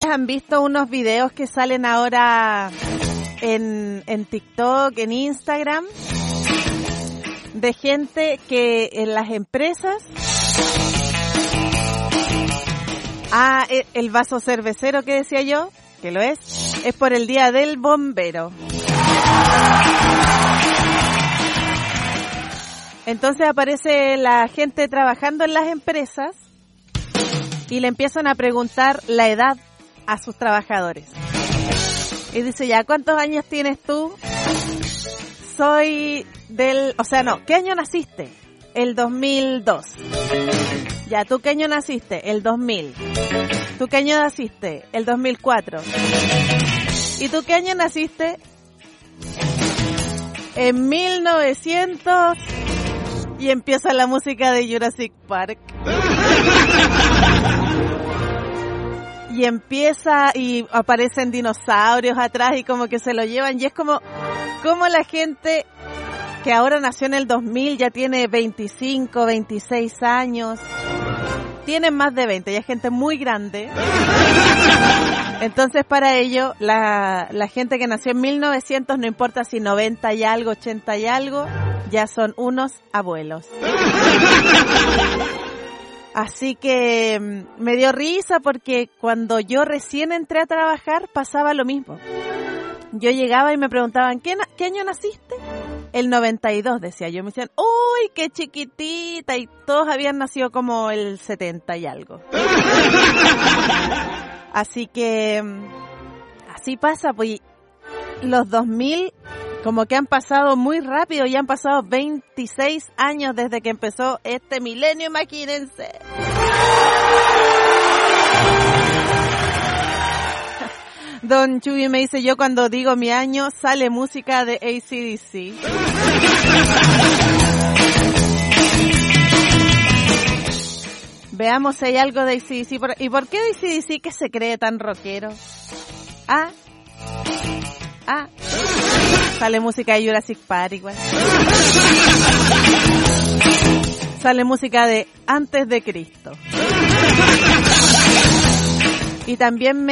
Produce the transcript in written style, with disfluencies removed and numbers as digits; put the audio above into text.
¿Han visto unos videos que salen ahora en TikTok, en Instagram, de gente que en las empresas... el vaso cervecero que decía yo, que lo es por el día del bombero. Entonces aparece la gente trabajando en las empresas y le empiezan a preguntar la edad a sus trabajadores. Y dice, ya, ¿cuántos años tienes tú? Soy ¿qué año naciste? El 2002. Ya, ¿tú qué año naciste? El 2000. ¿Tú qué año naciste? El 2004. ¿Y tú qué año naciste? En 1900. Y empieza la música de Jurassic Park. Y aparecen dinosaurios atrás y como que se lo llevan. Y es como la gente que ahora nació en el 2000 ya tiene 25, 26 años. Tienen más de 20, ya es gente muy grande. Entonces para ello, la gente que nació en 1900, no importa si 90 y algo, 80 y algo, ya son unos abuelos. Así que me dio risa porque cuando yo recién entré a trabajar pasaba lo mismo. Yo llegaba y me preguntaban, ¿qué año naciste? El 92, decía yo. Me decían, ¡uy, qué chiquitita! Y todos habían nacido como el 70 y algo. Así que, así pasa, pues los 2000 como que han pasado muy rápido, ya han pasado 26 años desde que empezó este milenio, imagínense. Don Chuy me dice, yo cuando digo mi año sale música de AC/DC. Veamos si hay algo de AC/DC. ¿Y por qué de AC/DC que se cree tan rockero? Sale música de Jurassic Park igual. Sale música de Antes de Cristo. Y también